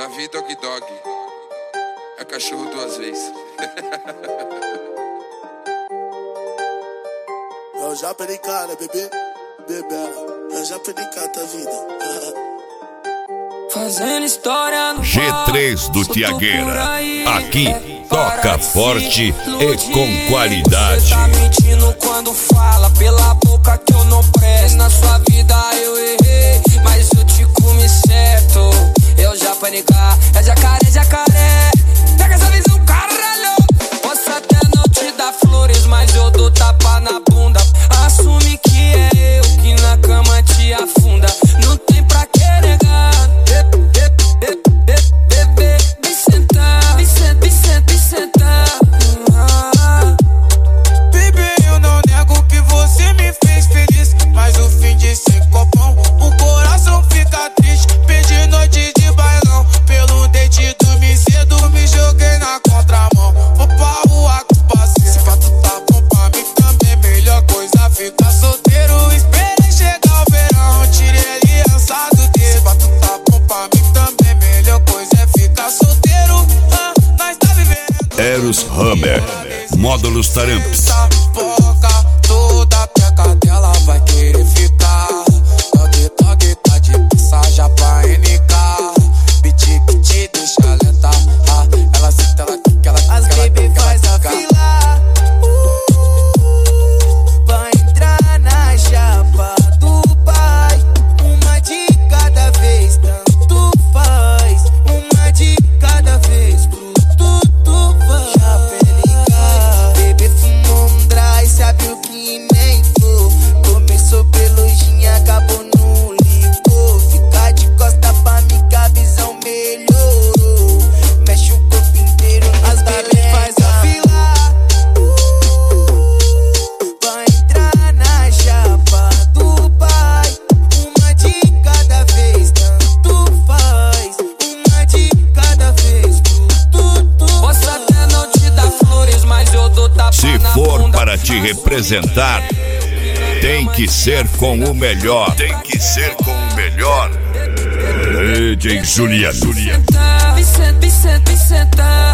Davi Dog Dog. É cachorro duas vezes. Eu já perdi cara, bebê. Eu já perdi cara da vida. Fazendo história no G3 do Tiagueira. Aqui toca forte e com qualidade. Tá mentindo quando fala pela boca que eu não presto. Na sua vida eu errei, mas eu te comi certo. Eu já panicar, é jacaré, jacaré. Pega essa visão, caralho. Posso até não te dar flores, mas eu dou tapa na bunda. Assume que é eu que na cama te afunda. Não tem pra que negar. Bebê, vem sentar, vem sentar. Bebê, eu não nego que você me fez feliz, mas o fim de ser copão, o coração fica triste. Perdi noite de bailão, pelo date dormi cedo, me joguei na contramão. Vou pra rua com os parceiros, se pra tu tá bom pra mim também, melhor coisa ficar solteiro. Esperei chegar o verão, tirei aliança do dedo. Se pra tu tá bom pra mim também, melhor coisa é ficar solteiro. Nós tá vivendo Eros Hammer, módulos Taramps. essa boca toda, peca dela vai querer ficar. Dog Dog tá de passagem pra NK. Beat que te deixa lenta. Ela senta, ela quica, ela quica. As baby faz a fila pra entrar na chapa do pai. Uma de cada vez, tanto faz. Uma de cada vez, tudo faz. Bebê fumou um dry, sabe o que nem for. Começou pelo gin, acabou no licor. Fica de costa pra mim que a visão melhorou. Mexe o corpo inteiro, as baby faz a fila pra entrar na chapa do pai. Uma de cada vez, tanto faz. Uma de cada vez, tudo Posso até não te dar flores, mas eu dou tapa Se na for bunda. para te representar, tem que ser com o melhor. Tem que ser com o melhor. DJ Juliano. Vem sentar.